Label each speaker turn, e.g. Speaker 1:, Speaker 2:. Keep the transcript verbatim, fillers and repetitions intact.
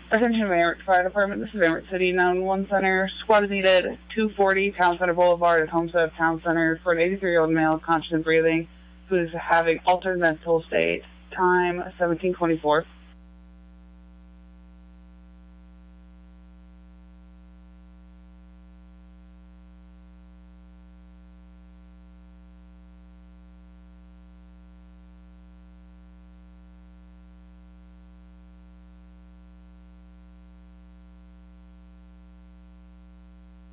Speaker 1: Attention Emmet Fire Department, this is Emmet City nine one one Center. Squad is needed, two forty Town Center Boulevard at Homestead Town Center for an eighty-three-year-old male, conscious and breathing, who is having altered mental state. Time, seventeen twenty-four.